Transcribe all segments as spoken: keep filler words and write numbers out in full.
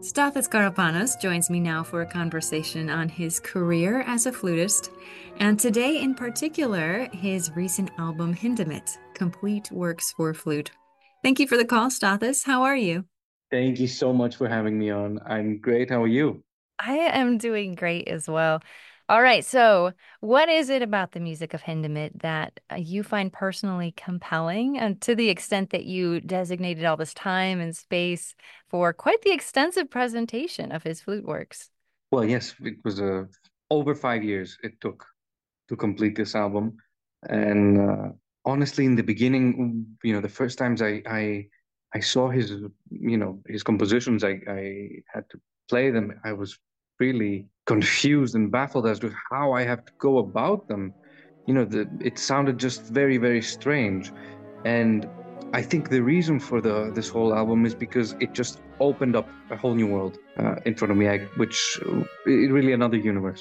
Stathis Karapanos joins me now for a conversation on his career as a flutist, and today in particular, his recent album Hindemith, Complete Works for Flute. Thank you for the call, Stathis. How are you? Thank you so much for having me on. I'm great. How are you? I am doing great as well. All right, so what is it about the music of Hindemith that uh, you find personally compelling, and to the extent that you designated all this time and space for quite the extensive presentation of his flute works? Well, yes, it was uh, over five years it took to complete this album. And uh, honestly, in the beginning, you know, the first times I I I saw his, you know, his compositions, I I had to play them. I was really confused and baffled as to how I have to go about them. You know, the it sounded just very, very strange. And I think the reason for the this whole album is because it just opened up a whole new world uh, in front of me, I, which uh, it, really another universe.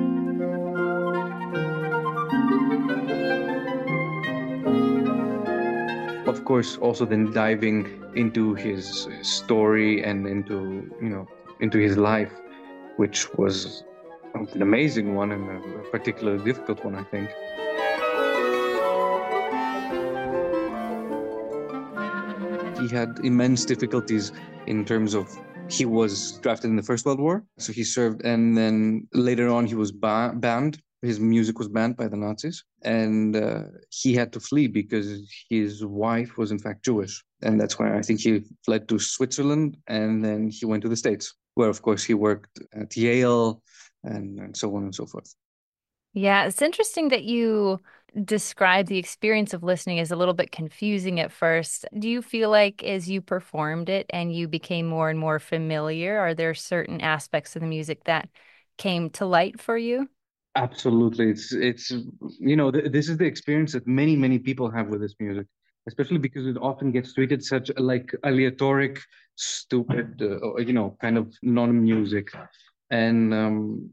Of course, also then diving into his story and into, you know, into his life, which was an amazing one and a particularly difficult one, I think. He had immense difficulties in terms of he was drafted in the First World War, so he served, and then later on he was ba- banned. His music was banned by the Nazis, and uh, he had to flee because his wife was in fact Jewish, and that's why I think he fled to Switzerland, and then he went to the States, where of course he worked at Yale, and, and so on and so forth. Yeah, it's interesting that you describe the experience of listening as a little bit confusing at first. Do you feel like as you performed it and you became more and more familiar, are there certain aspects of the music that came to light for you? Absolutely. It's it's you know th this is the experience that many many people have with this music, especially because it often gets treated such like aleatoric, stupid, uh, or, you know, kind of non-music. And um,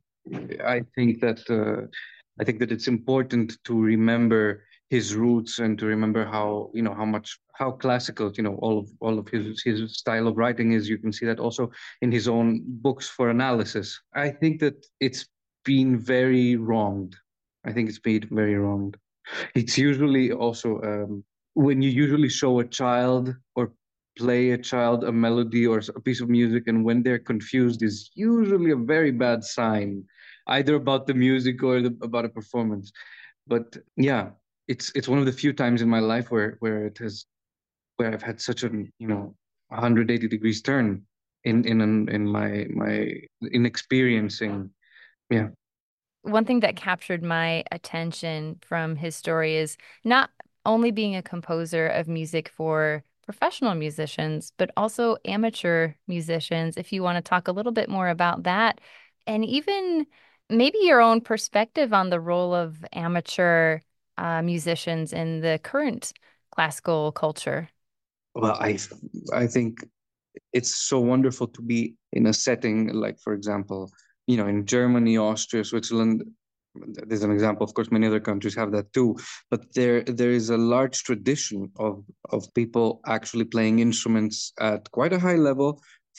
I think that uh, I think that it's important to remember his roots and to remember how, you know, how much how classical, you know, all of all of his his style of writing is. You can see that also in his own books for analysis. I think that it's been very wronged. I think it's been very wronged. It's usually also um, when you usually show a child or play a child a melody or a piece of music, and when they're confused, is usually a very bad sign, either about the music or the, about a performance. But yeah, it's it's one of the few times in my life where where it has where I've had such a, you know, one hundred eighty degrees turn in in in my my in experiencing. Yeah. One thing that captured my attention from his story is not only being a composer of music for professional musicians, but also amateur musicians. If you want to talk a little bit more about that, and even maybe your own perspective on the role of amateur uh, musicians in the current classical culture. Well, I I think it's so wonderful to be in a setting like, for example, you know, in Germany, Austria, Switzerland. There's an example. Of course, many other countries have that too. But there there is a large tradition of of people actually playing instruments at quite a high level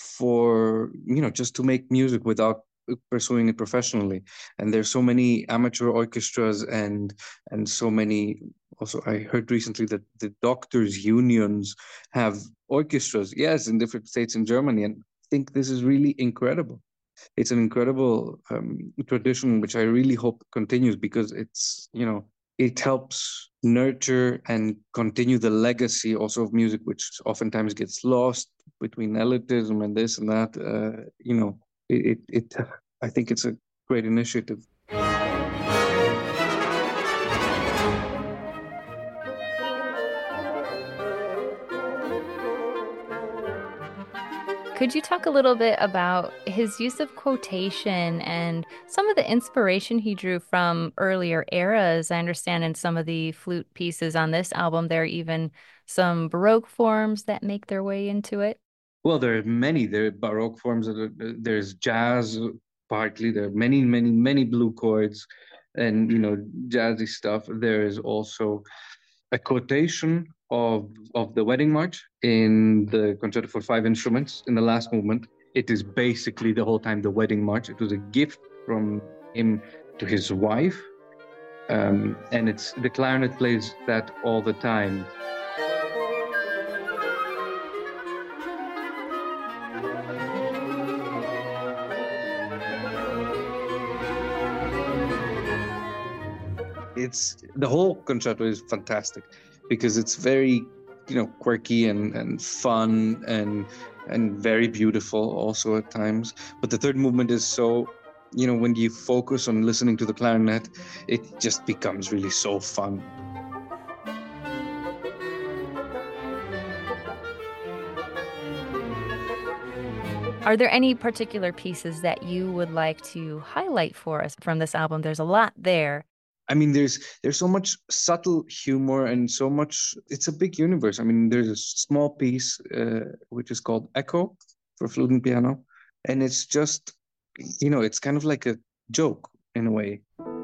for, you know, just to make music without pursuing it professionally. And there's so many amateur orchestras and and so many. Also, I heard recently that the doctors' unions have orchestras, yes, in different states in Germany, and I think this is really incredible. It's an incredible um, tradition, which I really hope continues because it's, you know, it helps nurture and continue the legacy also of music, which oftentimes gets lost between elitism and this and that. Uh, you know, it, it, it, I think it's a great initiative. Could you talk a little bit about his use of quotation and some of the inspiration he drew from earlier eras? I understand in some of the flute pieces on this album, there are even some Baroque forms that make their way into it. Well, there are many. There are Baroque forms. That are, there's jazz, partly. There are many, many, many blue chords, and, you know, jazzy stuff. There is also a quotation of of the Wedding March in the Concerto for Five Instruments in the last movement. it is basically the whole time the wedding march. It was a gift from him to his wife, um, and it's the clarinet plays that all the time. It's the whole concerto is fantastic because it's very, you know, quirky and, and fun and and very beautiful also at times. But the third movement is so, you know, when you focus on listening to the clarinet, it just becomes really so fun. Are there any particular pieces that you would like to highlight for us from this album? There's a lot there. I mean, there's there's so much subtle humor and so much. It's a big universe. I mean, there's a small piece uh, which is called Echo for flute and piano, and it's just, you know, it's kind of like a joke in a way.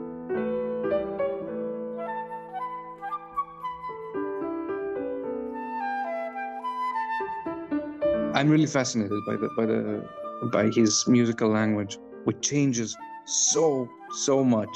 I'm really fascinated by the by the by his musical language, which changes so so much.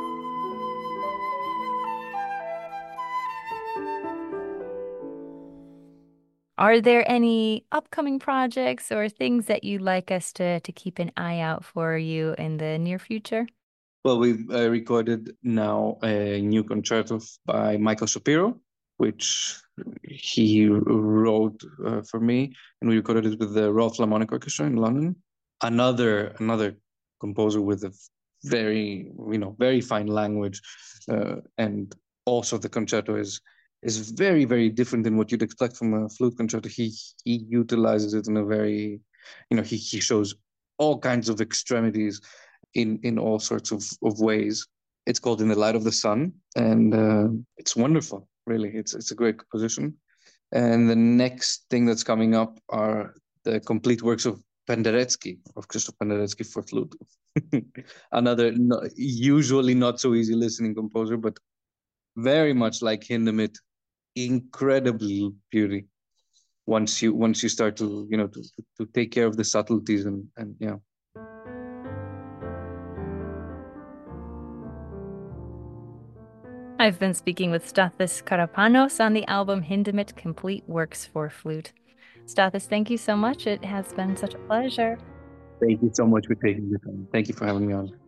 Are there any upcoming projects or things that you'd like us to, to keep an eye out for you in the near future? Well, we've uh, recorded now a new concerto by Michael Shapiro, which he wrote uh, for me, and we recorded it with the Royal Philharmonic Orchestra in London. Another another composer with a very, you know, very fine language, uh, and also the concerto is is very, very different than what you'd expect from a flute concerto. He he utilizes it in a very, you know, he, he shows all kinds of extremities in, in all sorts of, of ways. It's called In the Light of the Sun, and uh, it's wonderful, really. It's it's a great composition. And the next thing that's coming up are the complete works of Penderecki, of Krzysztof Penderecki for flute. Another no, usually not so easy listening composer, but very much like Hindemith, incredible beauty once you once you start to, you know, to, to take care of the subtleties and and yeah. I've been speaking with Stathis Karapanos on the album Hindemith Complete Works for Flute. Stathis, thank you so much. It has been such a pleasure. Thank you so much for taking the time. Thank you for having me on.